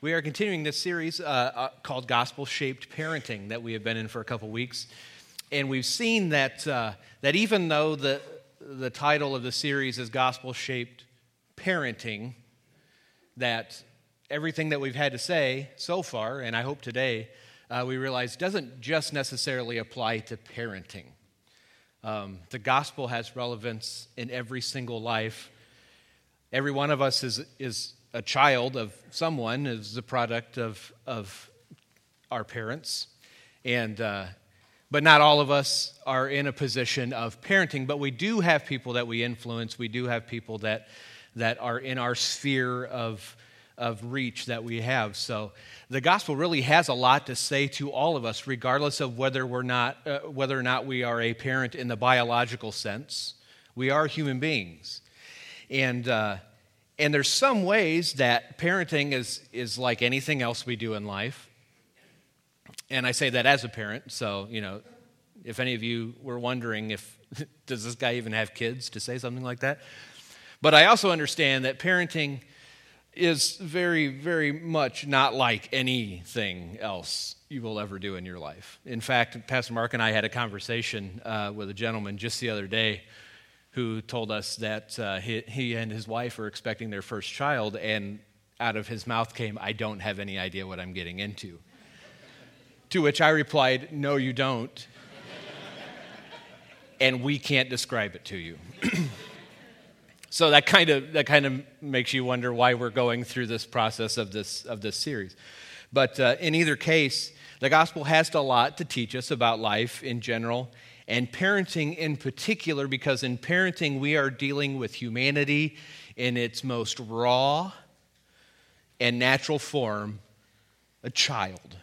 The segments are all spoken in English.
We are continuing this series called Gospel-Shaped Parenting that we have been in for a couple weeks. And we've seen that even though the title of the series is Gospel-Shaped Parenting, that everything that we've had to say so far, and I hope today, we realize doesn't just necessarily apply to parenting. The gospel has relevance in every single life. Every one of us is a child of someone, is the product of our parents, but not all of us are in a position of parenting. But we do have people that we influence. We do have people that are in our sphere of reach that we have. So the gospel really has a lot to say to all of us, regardless of whether or not we are a parent in the biological sense. We are human beings, and there's some ways that parenting is like anything else we do in life. And I say that as a parent, so, if any of you were wondering does this guy even have kids to say something like that? But I also understand that parenting is very, very much not like anything else you will ever do in your life. In fact, Pastor Mark and I had a conversation with a gentleman just the other day who told us that he and his wife are expecting their first child, and out of his mouth came, "I don't have any idea what I'm getting into." To which I replied, "No, you don't. And we can't describe it to you." So that kind of makes you wonder why we're going through this process of this series. But in either case, the gospel has a lot to teach us about life in general, and parenting in particular, because in parenting we are dealing with humanity in its most raw and natural form, a child.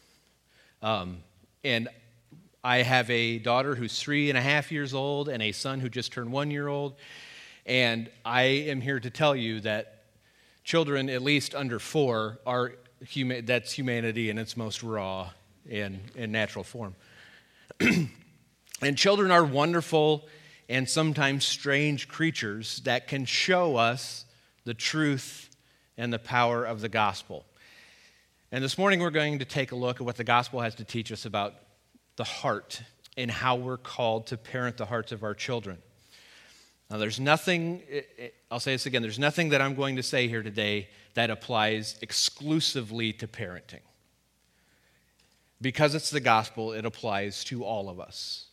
And I have a daughter who's 3.5 years old and a son who just turned 1 year old. And I am here to tell you that children, at least under 4, that's humanity in its most raw and natural form. And children are wonderful and sometimes strange creatures that can show us the truth and the power of the gospel. And this morning we're going to take a look at what the gospel has to teach us about the heart and how we're called to parent the hearts of our children. Now there's nothing, I'll say this again, there's nothing that I'm going to say here today that applies exclusively to parenting. Because it's the gospel, it applies to all of us.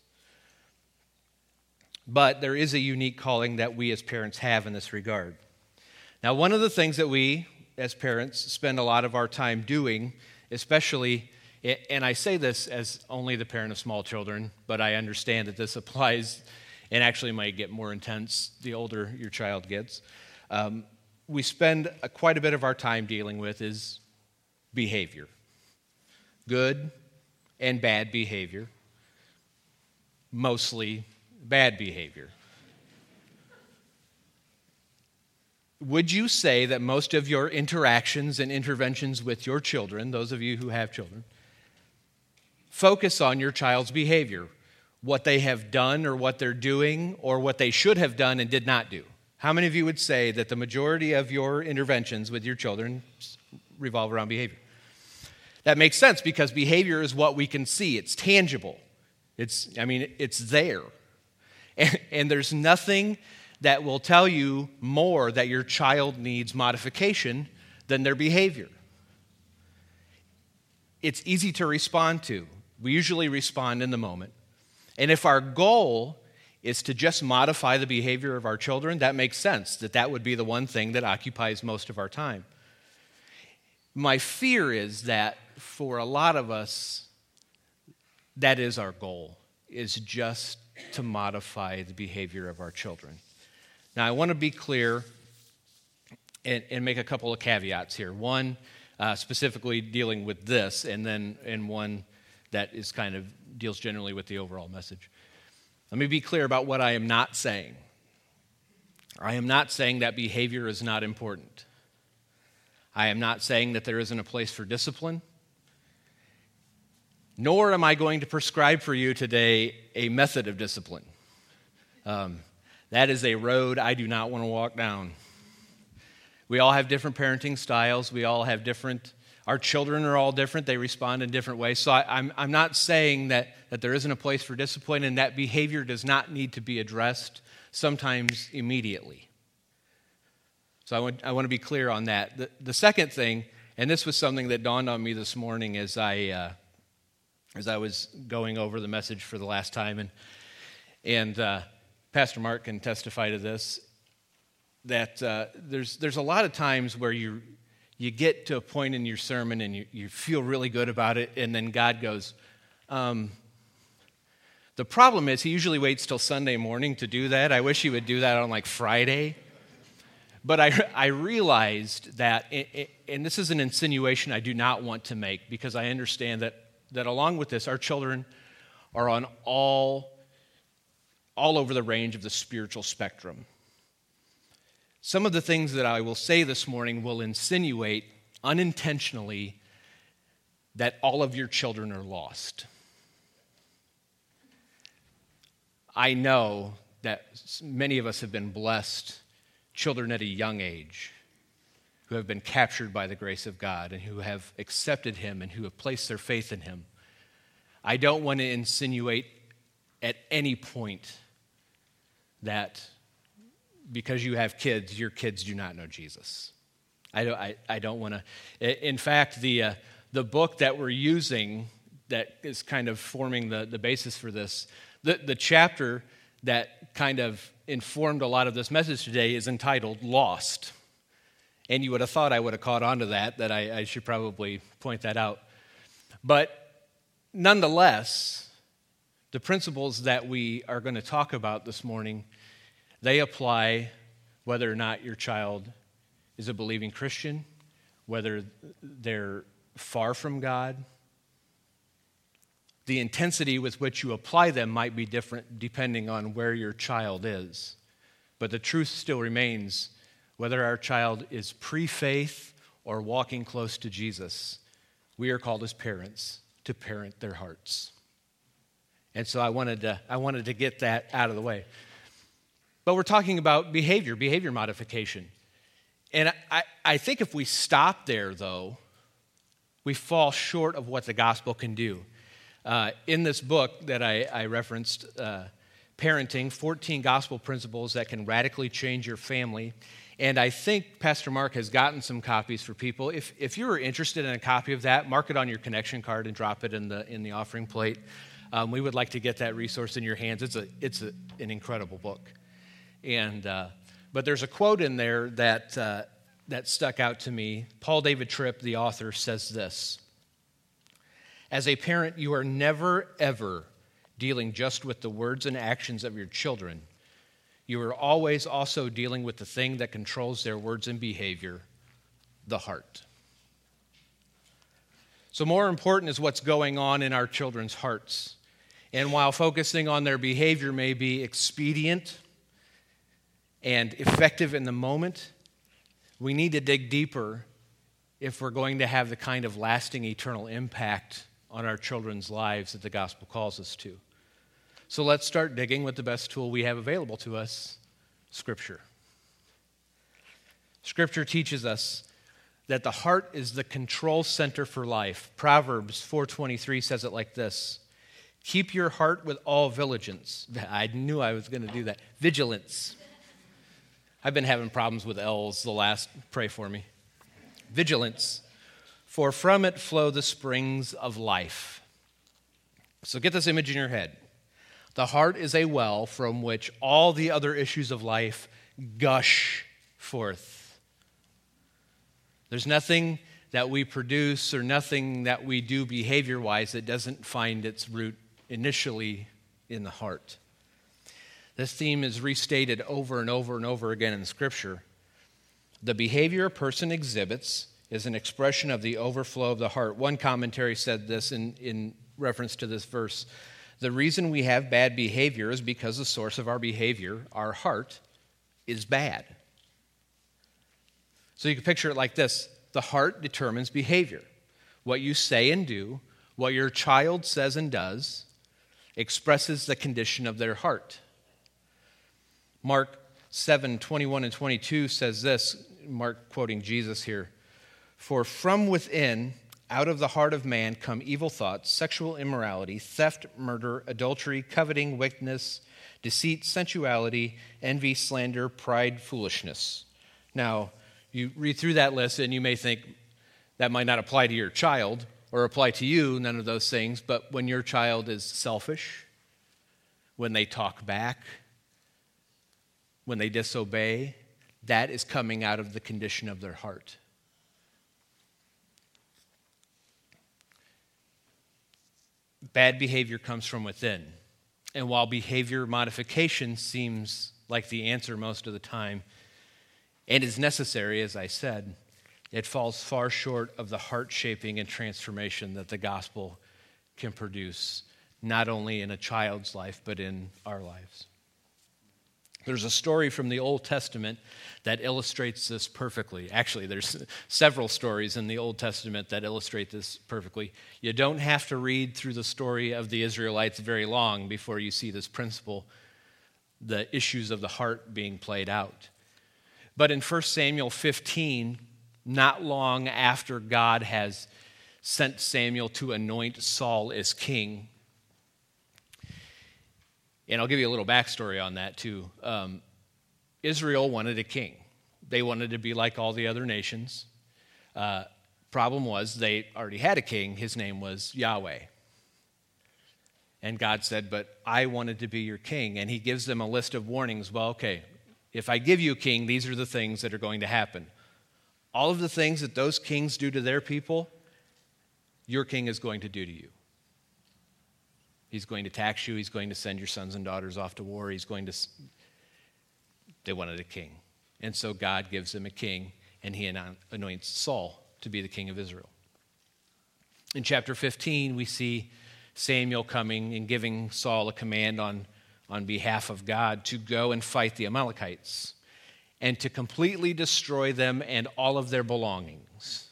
But there is a unique calling that we as parents have in this regard. Now, one of the things that we as parents spend a lot of our time doing, especially, and I say this as only the parent of small children, but I understand that this applies and actually might get more intense the older your child gets. We spend quite a bit of our time dealing with is behavior. Good and bad behavior. Mostly bad behavior. Would you say that most of your interactions and interventions with your children, those of you who have children, focus on your child's behavior, what they have done or what they're doing or what they should have done and did not do? How many of you would say that the majority of your interventions with your children revolve around behavior? That makes sense because behavior is what we can see. It's tangible. It's there. And there's nothing that will tell you more that your child needs modification than their behavior. It's easy to respond to. We usually respond in the moment. And if our goal is to just modify the behavior of our children, that makes sense, that would be the one thing that occupies most of our time. My fear is that for a lot of us, that is our goal, is just to modify the behavior of our children. Now, I want to be clear and make a couple of caveats here. One, specifically dealing with this, and one that is kind of deals generally with the overall message. Let me be clear about what I am not saying. I am not saying that behavior is not important. I am not saying that there isn't a place for discipline. Nor am I going to prescribe for you today a method of discipline. That is a road I do not want to walk down. We all have different parenting styles. We all have different Our children are all different. They respond in different ways. So I'm not saying that there isn't a place for discipline, and that behavior does not need to be addressed sometimes immediately. So I want to be clear on that. The second thing, and this was something that dawned on me this morning as I was going over the message for the last time, and Pastor Mark can testify to this, that there's a lot of times where you get to a point in your sermon and you feel really good about it, and then God goes, the problem is he usually waits till Sunday morning to do that. I wish he would do that on like Friday. But I realized that, and this is an insinuation I do not want to make, because I understand that along with this, our children are on all over the range of the spiritual spectrum. Some of the things that I will say this morning will insinuate unintentionally that all of your children are lost. I know that many of us have been blessed, children at a young age, who have been captured by the grace of God and who have accepted Him and who have placed their faith in Him. I don't want to insinuate at any point that because you have kids, your kids do not know Jesus. I don't want to. In fact, the book that we're using that is kind of forming the basis for this, the chapter that kind of informed a lot of this message today is entitled Lost. And you would have thought I would have caught on to that I should probably point that out. But nonetheless, the principles that we are going to talk about this morning, they apply whether or not your child is a believing Christian, whether they're far from God. The intensity with which you apply them might be different depending on where your child is. But the truth still remains, whether our child is pre-faith or walking close to Jesus, we are called as parents to parent their hearts. And so I wanted to get that out of the way. But we're talking about behavior modification. And I think if we stop there, though, we fall short of what the gospel can do. In this book that I referenced, Parenting, 14 Gospel Principles That Can Radically Change Your Family. And I think Pastor Mark has gotten some copies for people. If you're interested in a copy of that, mark it on your connection card and drop it in the offering plate. We would like to get that resource in your hands. It's an incredible book. And but there's a quote in there that stuck out to me. Paul David Tripp, the author, says this: "As a parent, you are never, ever dealing just with the words and actions of your children. You are always also dealing with the thing that controls their words and behavior, the heart." So more important is what's going on in our children's hearts. And while focusing on their behavior may be expedient and effective in the moment, we need to dig deeper if we're going to have the kind of lasting eternal impact on our children's lives that the gospel calls us to. So let's start digging with the best tool we have available to us, Scripture. Scripture teaches us that the heart is the control center for life. Proverbs 4:23 says it like this: "Keep your heart with all vigilance." I knew I was going to do that. Vigilance. I've been having problems with L's pray for me. Vigilance. "For from it flow the springs of life." So get this image in your head. The heart is a well from which all the other issues of life gush forth. There's nothing that we produce or nothing that we do behavior-wise that doesn't find its root initially in the heart. This theme is restated over and over and over again in Scripture. The behavior a person exhibits is an expression of the overflow of the heart. One commentary said this in reference to this verse: "The reason we have bad behavior is because the source of our behavior, our heart, is bad." So you can picture it like this: the heart determines behavior. What you say and do, what your child says and does, expresses the condition of their heart. Mark 7:21 and 22 says this, Mark quoting Jesus here: For from within, out of the heart of man, come evil thoughts, sexual immorality, theft, murder, adultery, coveting, wickedness, deceit, sensuality, envy, slander, pride, foolishness. Now, you read through that list and you may think that might not apply to your child or apply to you, none of those things, but when your child is selfish, when they talk back, when they disobey, that is coming out of the condition of their heart. Bad behavior comes from within. And while behavior modification seems like the answer most of the time, and is necessary, as I said, it falls far short of the heart shaping and transformation that the gospel can produce, not only in a child's life, but in our lives. There's a story from the Old Testament that illustrates this perfectly. Actually, there's several stories in the Old Testament that illustrate this perfectly. You don't have to read through the story of the Israelites very long before you see this principle, the issues of the heart being played out. But in 1 Samuel 15, not long after God has sent Samuel to anoint Saul as king, and I'll give you a little backstory on that too. Israel wanted a king. They wanted to be like all the other nations. Problem was they already had a king. His name was Yahweh. And God said, but I wanted to be your king. And he gives them a list of warnings. Well, okay, if I give you a king, these are the things that are going to happen. All of the things that those kings do to their people, your king is going to do to you. He's going to tax you. He's going to send your sons and daughters off to war. They wanted a king. And so God gives them a king, and he anoints Saul to be the king of Israel. In chapter 15, we see Samuel coming and giving Saul a command on behalf of God to go and fight the Amalekites and to completely destroy them and all of their belongings.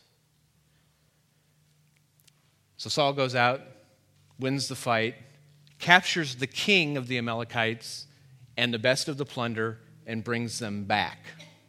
So Saul goes out, wins the fight, captures the king of the Amalekites and the best of the plunder, and brings them back.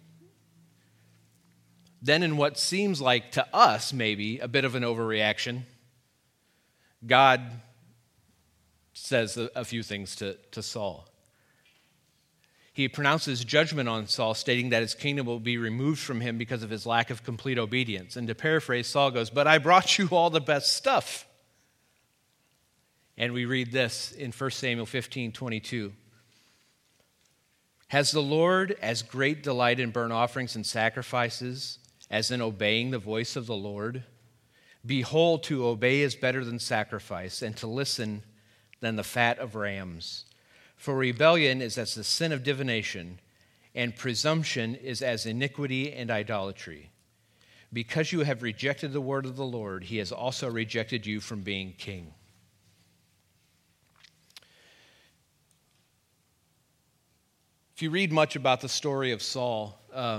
Then in what seems like to us maybe a bit of an overreaction, God says a few things to Saul. He pronounces judgment on Saul, stating that his kingdom will be removed from him because of his lack of complete obedience. And to paraphrase, Saul goes, but I brought you all the best stuff. And we read this in 1 Samuel 15:22. Has the Lord as great delight in burnt offerings and sacrifices as in obeying the voice of the Lord? Behold, to obey is better than sacrifice, and to listen than the fat of rams. For rebellion is as the sin of divination, and presumption is as iniquity and idolatry. Because you have rejected the word of the Lord, he has also rejected you from being king. If you read much about the story of Saul,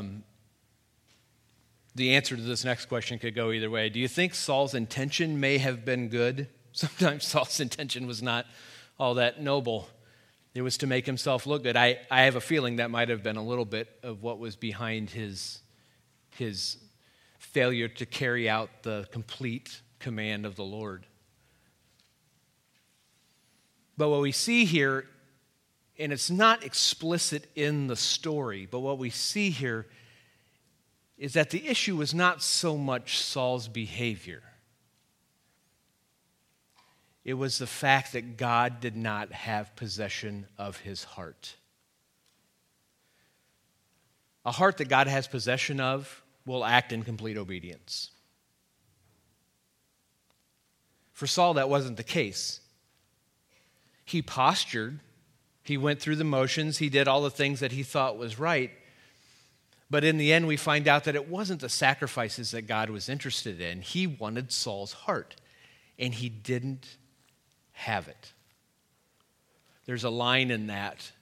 the answer to this next question could go either way. Do you think Saul's intention may have been good? Sometimes Saul's intention was not all that noble. It was to make himself look good. I have a feeling that might have been a little bit of what was behind his failure to carry out the complete command of the Lord. But what we see here, and it's not explicit in the story, but what we see here is that the issue was not so much Saul's behavior. It was the fact that God did not have possession of his heart. A heart that God has possession of will act in complete obedience. For Saul, that wasn't the case. He postured, he went through the motions, he did all the things that he thought was right, but in the end we find out that it wasn't the sacrifices that God was interested in. He wanted Saul's heart, and he didn't have it. There's a line in that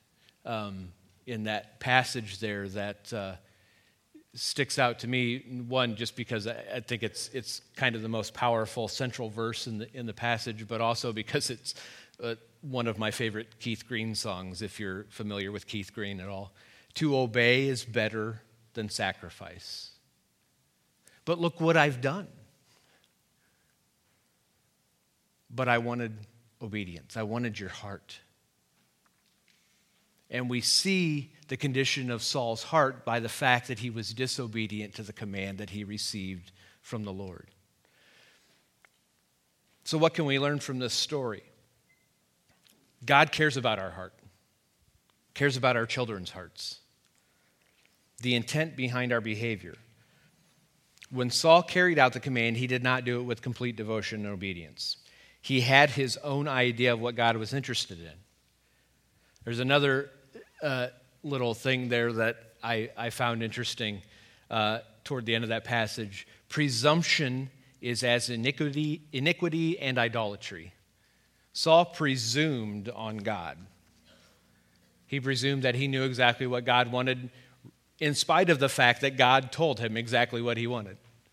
passage there that sticks out to me. One, just because I think it's kind of the most powerful central verse in the passage, but also because it's one of my favorite Keith Green songs, if you're familiar with Keith Green at all. To obey is better than sacrifice. But look what I've done. But I wanted obedience. I wanted your heart. And we see the condition of Saul's heart by the fact that he was disobedient to the command that he received from the Lord. So what can we learn from this story? God cares about our heart, cares about our children's hearts, the intent behind our behavior. When Saul carried out the command, he did not do it with complete devotion and obedience. He had his own idea of what God was interested in. There's another little thing there that I found interesting toward the end of that passage. Presumption is as iniquity and idolatry. Saul presumed on God. He presumed that he knew exactly what God wanted, in spite of the fact that God told him exactly what he wanted.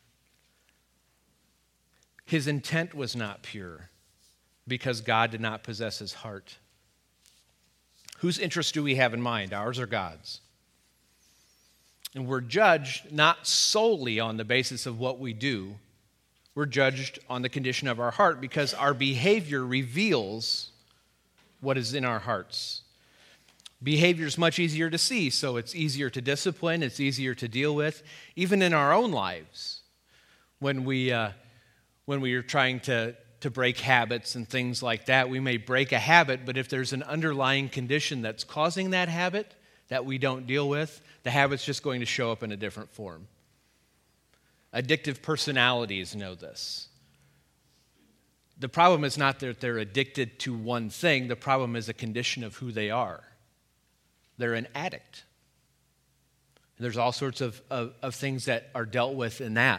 His intent was not pure because God did not possess his heart. Whose interest do we have in mind, ours or God's? And we're judged not solely on the basis of what we do. We're judged on the condition of our heart because our behavior reveals what is in our hearts. Behavior is much easier to see, so it's easier to discipline, it's easier to deal with, even in our own lives. When we are trying to break habits and things like that, we may break a habit, but if there's an underlying condition that's causing that habit that we don't deal with, the habit's just going to show up in a different form. Addictive personalities know this. The problem is not that they're addicted to one thing. The problem is a condition of who they are. They're an addict. There's all sorts of things that are dealt with in that.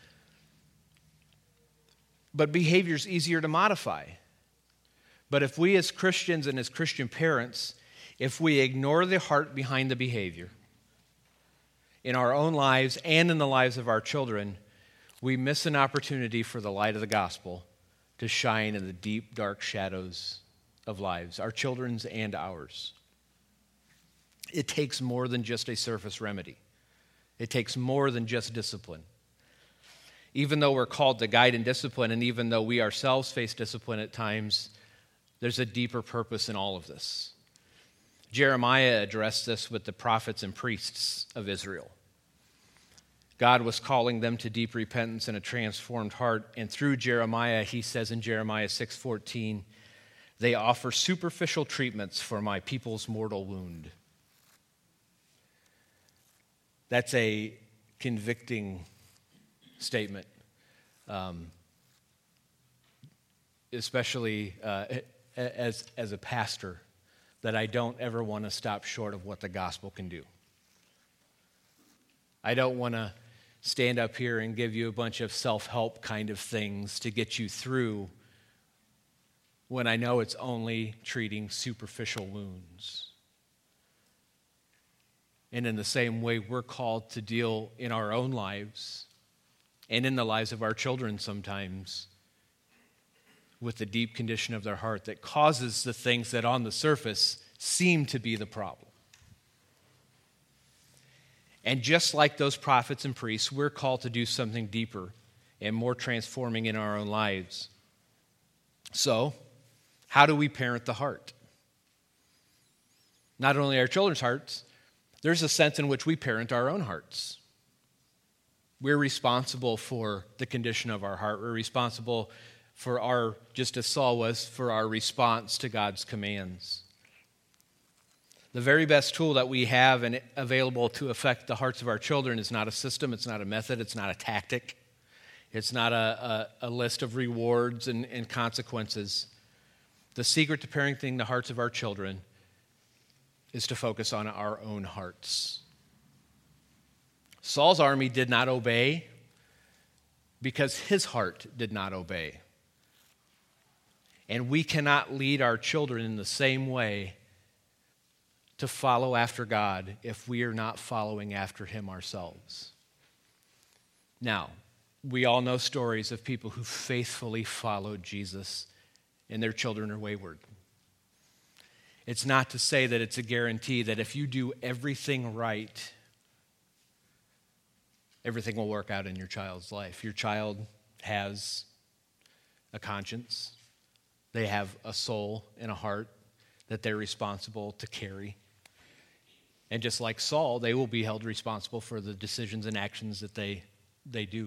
But behavior is easier to modify. But if we as Christians and as Christian parents, if we ignore the heart behind the behavior in our own lives and in the lives of our children, we miss an opportunity for the light of the gospel to shine in the deep, dark shadows of lives, our children's and ours. It takes more than just a surface remedy. It takes more than just discipline. Even though we're called to guide and discipline, and even though we ourselves face discipline at times, there's a deeper purpose in all of this. Jeremiah addressed this with the prophets and priests of Israel. God was calling them to deep repentance and a transformed heart, and through Jeremiah, he says in Jeremiah 6:14, they offer superficial treatments for my people's mortal wound. That's a convicting statement, especially as a pastor, that I don't ever want to stop short of what the gospel can do. I don't want to stand up here and give you a bunch of self-help kind of things to get you through when I know it's only treating superficial wounds. And in the same way, we're called to deal in our own lives and in the lives of our children sometimes with the deep condition of their heart that causes the things that on the surface seem to be the problem. And just like those prophets and priests, we're called to do something deeper and more transforming in our own lives. So, how do we parent the heart? Not only our children's hearts, there's a sense in which we parent our own hearts. We're responsible for the condition of our heart. We're responsible for our, just as Saul was, for our response to God's commands. The very best tool that we have and available to affect the hearts of our children is not a system, it's not a method, it's not a tactic. It's not a list of rewards and consequences. The secret to parenting the hearts of our children is to focus on our own hearts. Saul's army did not obey because his heart did not obey. And we cannot lead our children in the same way to follow after God if we are not following after him ourselves. Now, we all know stories of people who faithfully followed Jesus and their children are wayward. It's not to say that it's a guarantee that if you do everything right, everything will work out in your child's life. Your child has a conscience. They have a soul and a heart that they're responsible to carry. And just like Saul, they will be held responsible for the decisions and actions that they do.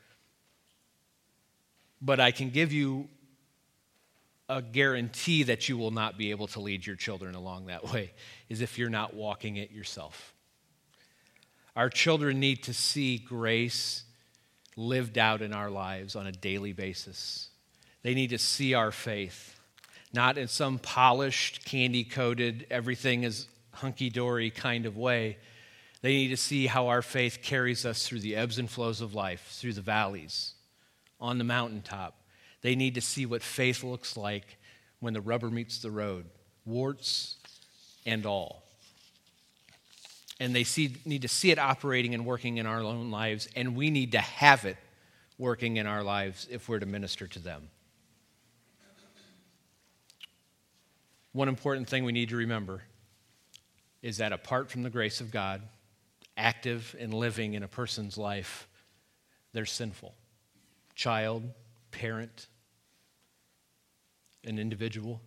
But I can give you a guarantee that you will not be able to lead your children along that way, is if you're not walking it yourself. Our children need to see grace lived out in our lives on a daily basis. They need to see our faith, not in some polished, candy-coated, everything is hunky-dory kind of way. They need to see how our faith carries us through the ebbs and flows of life, through the valleys, on the mountaintop. They need to see what faith looks like when the rubber meets the road, warts and all. And they need to see it operating and working in our own lives, and we need to have it working in our lives if we're to minister to them. One important thing we need to remember is that apart from the grace of God, active and living in a person's life, they're sinful. Child, parent, an individual.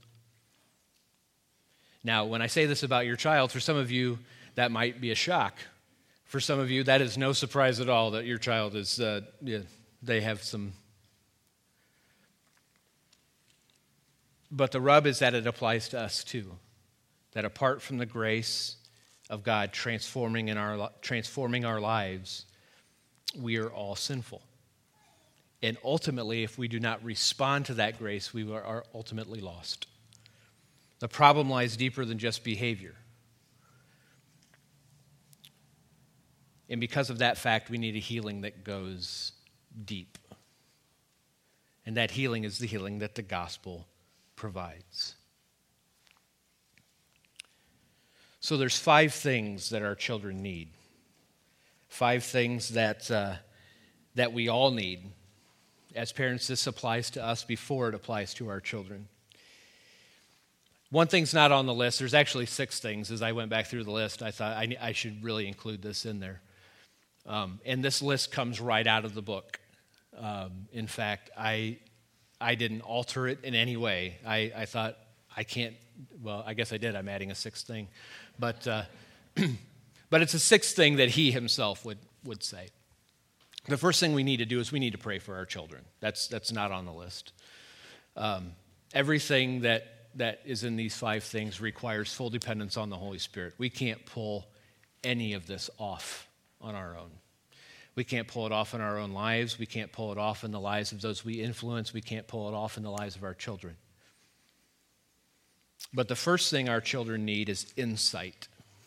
Now, when I say this about your child, for some of you, that might be a shock. For some of you, that is no surprise at all that your child is, they have some. But the rub is that it applies to us too. That apart from the grace of God transforming our lives, we are all sinful. And ultimately, if we do not respond to that grace, we are ultimately lost. The problem lies deeper than just behavior. And because of that fact, we need a healing that goes deep. And that healing is the healing that the gospel provides. So there's 5 things that our children need. 5 things that we all need. As parents, this applies to us before it applies to our children. One thing's not on the list. There's actually 6 things. As I went back through the list, I thought I should really include this in there. And this list comes right out of the book. In fact, I didn't alter it in any way. I thought I can't, well, I guess I did. I'm adding a 6th thing. But it's a 6th thing that he himself would say. The first thing we need to do is we need to pray for our children. That's not on the list. Everything that is in these 5 things requires full dependence on the Holy Spirit. We can't pull any of this off on our own. We can't pull it off in our own lives. We can't pull it off in the lives of those we influence. We can't pull it off in the lives of our children. But the first thing our children need is insight.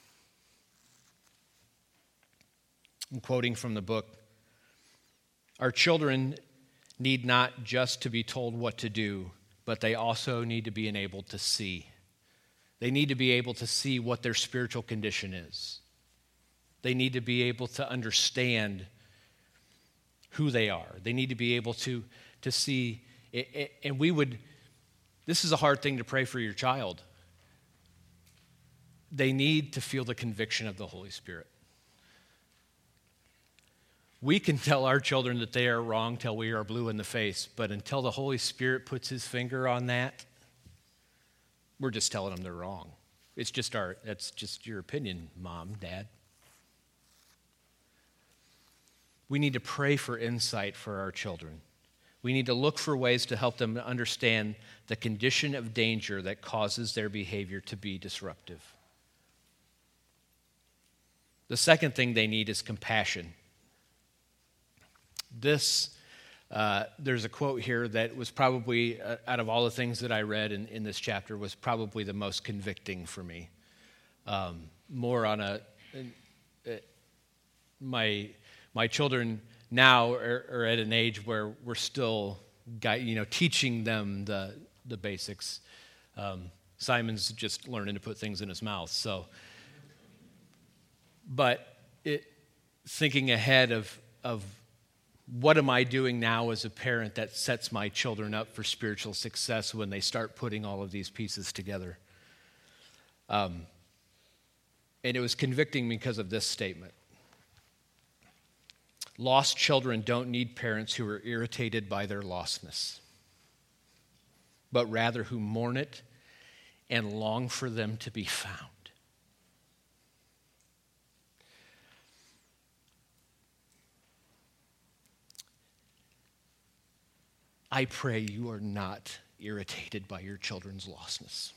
I'm quoting from the book. Our children need not just to be told what to do, but they also need to be enabled to see. They need to be able to see what their spiritual condition is. They need to be able to understand who they are. They need to be able to see, and this is a hard thing to pray for your child. They need to feel the conviction of the Holy Spirit. We can tell our children that they are wrong till we are blue in the face, but until the Holy Spirit puts his finger on that, we're just telling them they're wrong. That's just your opinion, Mom, Dad. We need to pray for insight for our children. We need to look for ways to help them understand the condition of danger that causes their behavior to be disruptive. The second thing they need is compassion. There's a quote here that was probably, out of all the things that I read in this chapter, was probably the most convicting for me. More on my children now are at an age where we're still teaching them the basics. Simon's just learning to put things in his mouth. But thinking ahead of what am I doing now as a parent that sets my children up for spiritual success when they start putting all of these pieces together? And it was convicting because of this statement. Lost children don't need parents who are irritated by their lostness, but rather who mourn it and long for them to be found. I pray you are not irritated by your children's lostness.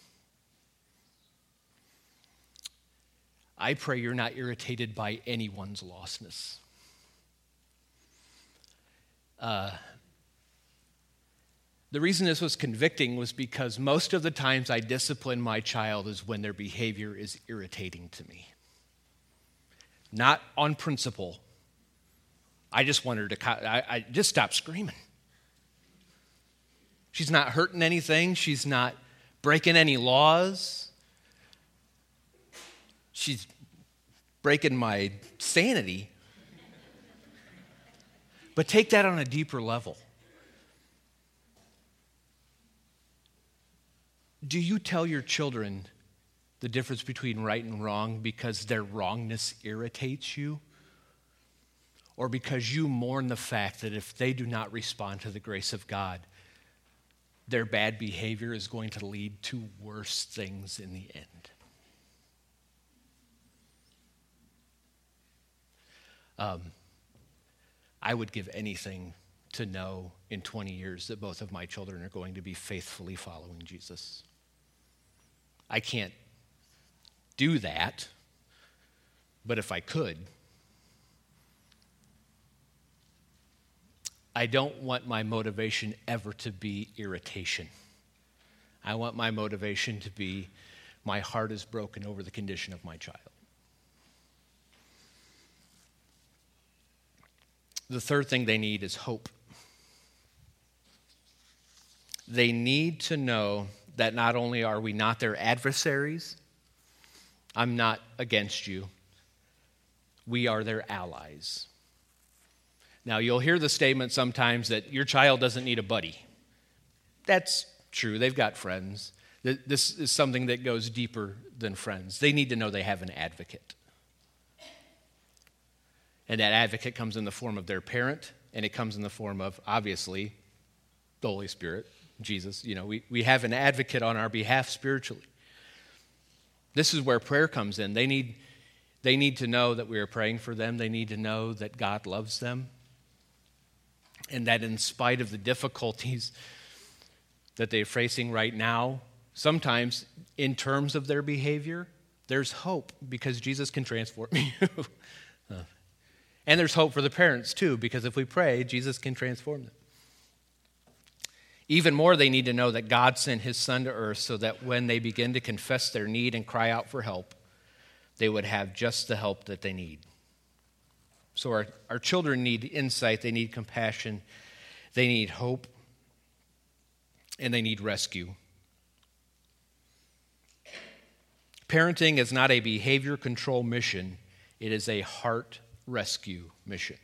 I pray you're not irritated by anyone's lostness. The reason this was convicting was because most of the times I discipline my child is when their behavior is irritating to me. Not on principle. I just want her to, I just stop screaming. She's not hurting anything. She's not breaking any laws. She's breaking my sanity. But take that on a deeper level. Do you tell your children the difference between right and wrong because their wrongness irritates you? Or because you mourn the fact that if they do not respond to the grace of God, their bad behavior is going to lead to worse things in the end? I would give anything to know in 20 years that both of my children are going to be faithfully following Jesus. I can't do that, but if I could, I don't want my motivation ever to be irritation. I want my motivation to be my heart is broken over the condition of my child. The third thing they need is hope. They need to know that not only are we not their adversaries, I'm not against you, we are their allies. Now, you'll hear the statement sometimes that your child doesn't need a buddy. That's true. They've got friends. This is something that goes deeper than friends. They need to know they have an advocate. And that advocate comes in the form of their parent, and it comes in the form of, obviously, the Holy Spirit, Jesus. You know, we have an advocate on our behalf spiritually. This is where prayer comes in. They need to know that we are praying for them. They need to know that God loves them. And that in spite of the difficulties that they're facing right now, sometimes in terms of their behavior, there's hope because Jesus can transform you. And there's hope for the parents too, because if we pray, Jesus can transform them. Even more, they need to know that God sent his Son to earth so that when they begin to confess their need and cry out for help, they would have just the help that they need. So our children need insight, they need compassion, they need hope, and they need rescue. Parenting is not a behavior control mission, it is a heart rescue mission.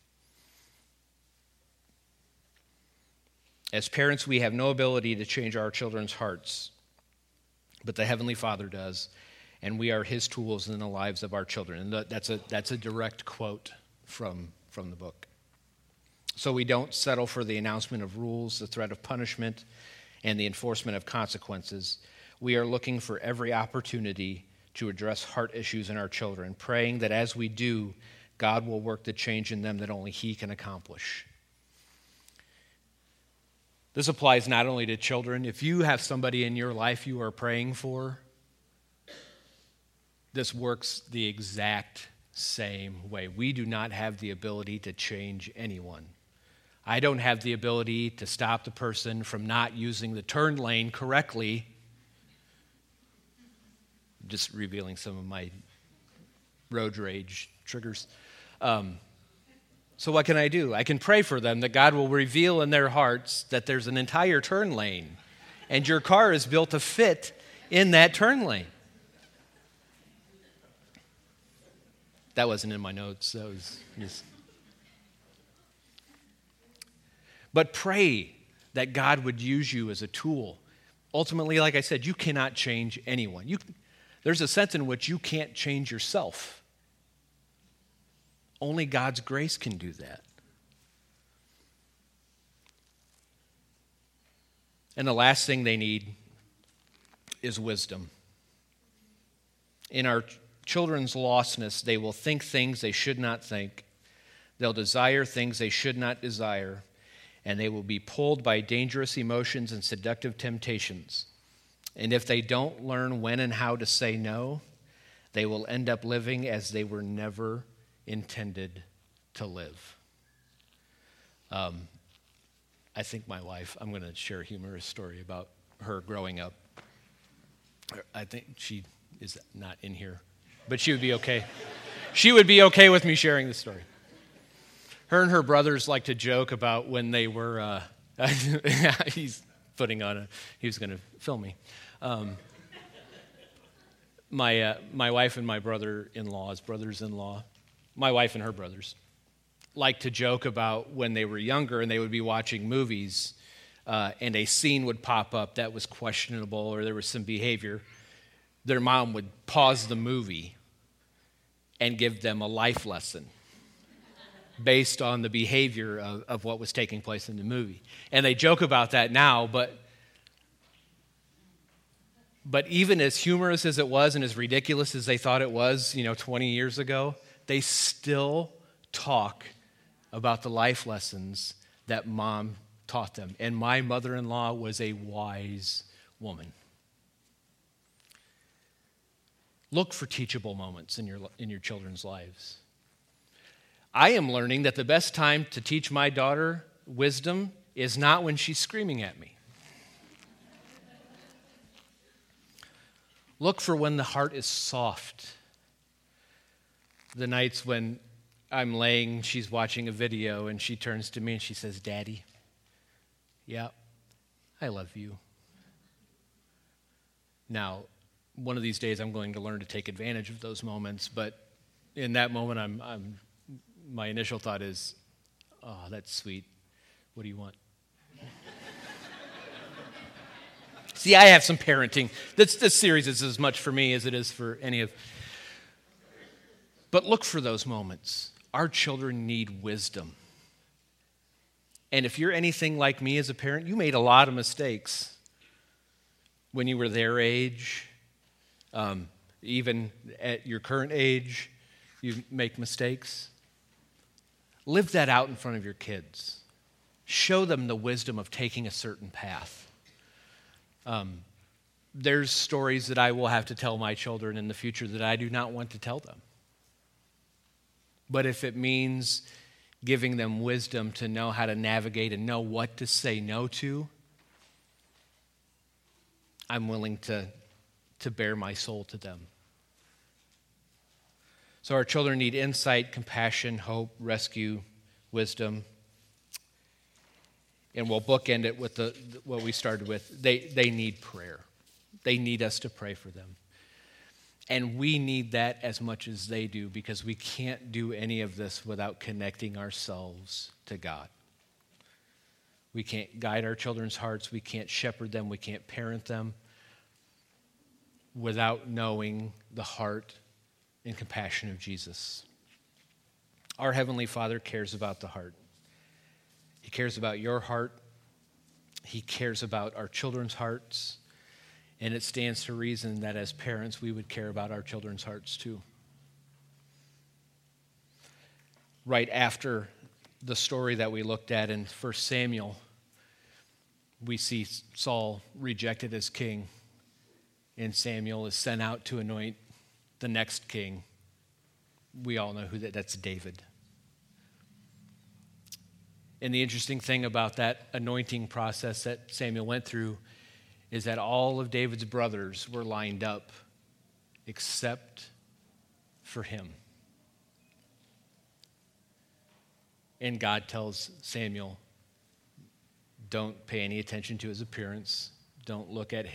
As parents, we have no ability to change our children's hearts, but the Heavenly Father does, and we are his tools in the lives of our children. And that's a direct quote from the book. So we don't settle for the announcement of rules, the threat of punishment, and the enforcement of consequences. We are looking for every opportunity to address heart issues in our children, praying that as we do, God will work the change in them that only he can accomplish. This applies not only to children. If you have somebody in your life you are praying for, this works the exact same way. We do not have the ability to change anyone. I don't have the ability to stop the person from not using the turn lane correctly. Just revealing some of my road rage triggers. So what can I do? I can pray for them that God will reveal in their hearts that there's an entire turn lane and your car is built to fit in that turn lane. That wasn't in my notes. That was just... But pray that God would use you as a tool. Ultimately, like I said, you cannot change anyone. There's a sense in which you can't change yourself. Only God's grace can do that. And the last thing they need is wisdom. In our children's lostness, they will think things they should not think. They'll desire things they should not desire. And they will be pulled by dangerous emotions and seductive temptations. And if they don't learn when and how to say no, they will end up living as they were never intended to live. I think my wife, I'm going to share a humorous story about her growing up. I think she is not in here, but she would be okay. She would be okay with me sharing this story. Her and her brothers like to joke about when they were, he's putting on he was going to film me. My wife and my brothers-in-law, my wife and her brothers, like to joke about when they were younger and they would be watching movies and a scene would pop up that was questionable or there was some behavior. Their mom would pause the movie and give them a life lesson based on the behavior of what was taking place in the movie. And they joke about that now, but even as humorous as it was and as ridiculous as they thought it was, 20 years ago, they still talk about the life lessons that mom taught them. And my mother-in-law was a wise woman. Look for teachable moments in your children's lives. I am learning that the best time to teach my daughter wisdom is not when she's screaming at me. Look for when the heart is soft. The nights when I'm laying, she's watching a video, and she turns to me and she says, "Daddy, yeah, I love you." Now, one of these days I'm going to learn to take advantage of those moments, but in that moment my initial thought is, "Oh, that's sweet. What do you want?" See, I have some parenting. This series is as much for me as it is for any of. But look for those moments. Our children need wisdom. And if you're anything like me as a parent, you made a lot of mistakes when you were their age. Even at your current age, you make mistakes. Live that out in front of your kids. Show them the wisdom of taking a certain path. There's stories that I will have to tell my children in the future that I do not want to tell them. But if it means giving them wisdom to know how to navigate and know what to say no to, I'm willing to bare my soul to them. So our children need insight, compassion, hope, rescue, wisdom. And we'll bookend it with what we started with. They need prayer. They need us to pray for them. And we need that as much as they do, because we can't do any of this without connecting ourselves to God. We can't guide our children's hearts. We can't shepherd them. We can't parent them without knowing the heart and compassion of Jesus. Our Heavenly Father cares about the heart. He cares about your heart. He cares about our children's hearts. And it stands to reason that as parents, we would care about our children's hearts too. Right after the story that we looked at in 1 Samuel, we see Saul rejected as king, and Samuel is sent out to anoint the next king. We all know that's David. And the interesting thing about that anointing process that Samuel went through is that all of David's brothers were lined up except for him. And God tells Samuel, don't pay any attention to his appearance. Don't look at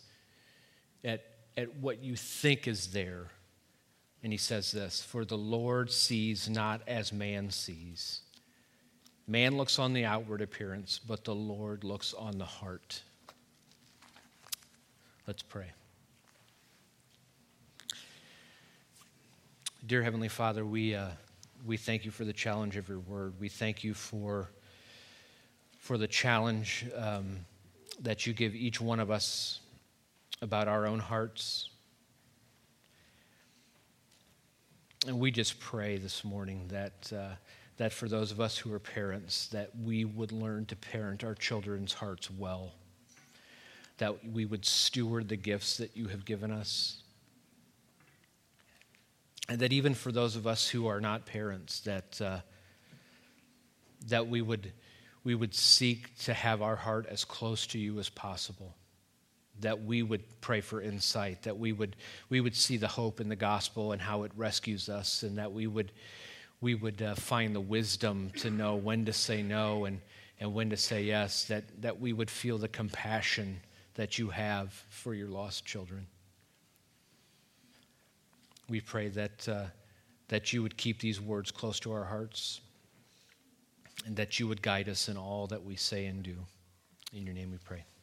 at what you think is there. And he says this, "For the Lord sees not as man sees. Man looks on the outward appearance, but the Lord looks on the heart." Let's pray. Dear Heavenly Father, we We thank you for the challenge of your word. We thank you for the challenge that you give each one of us about our own hearts. And we just pray this morning that for those of us who are parents, that we would learn to parent our children's hearts well, that we would steward the gifts that you have given us, and that even for those of us who are not parents, that we would seek to have our heart as close to you as possible, that we would pray for insight, that we would see the hope in the gospel and how it rescues us, and that we would find the wisdom to know when to say no and when to say yes, that we would feel the compassion that you have for your lost children. We pray that you would keep these words close to our hearts and that you would guide us in all that we say and do. In your name we pray.